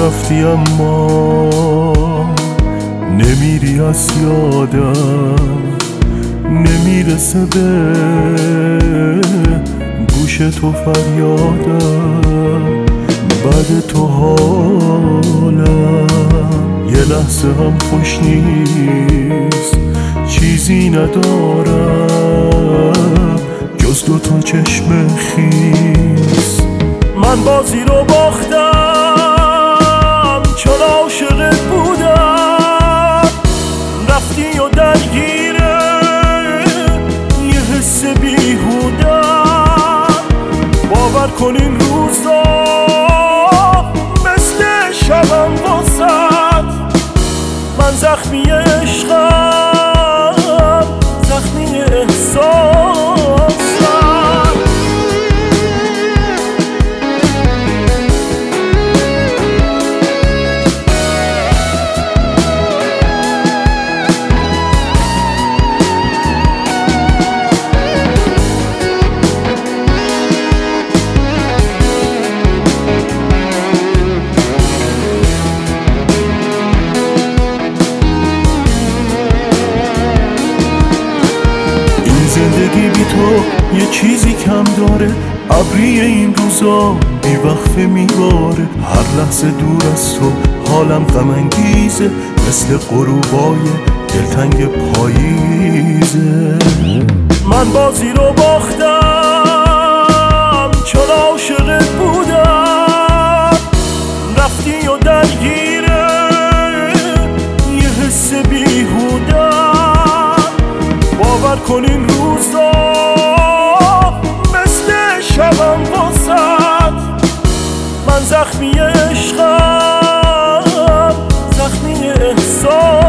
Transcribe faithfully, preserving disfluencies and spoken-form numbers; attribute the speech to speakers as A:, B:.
A: رفتی اما نمیری از یادم، نمیرسه به گوش تو فریادم. بعد تو حالم یه لحظه هم خوش نیست، چیزی ندارم جز دو تا چشم خیس. من بازی رو باختم چون عاشقت بودم، رفتی و درگیره یه حس بیهودم. باور کن این روزا مثل شبم واسد، من زخمی عشقم، زخمی احساسم. زندگی بی تو یه چیزی کم داره، ابری این روزا بی وقفه میباره. هر لحظه دور از تو حالم غم انگیزه، مثل غروبای دلتنگ پاییزه. من بازی رو باختم چون عاشقت بودم، رفتی و درگیره یه حس بیهودم. باور کن این روزا مثل شبم واسد، من زخمی عشقم، زخمی احساس.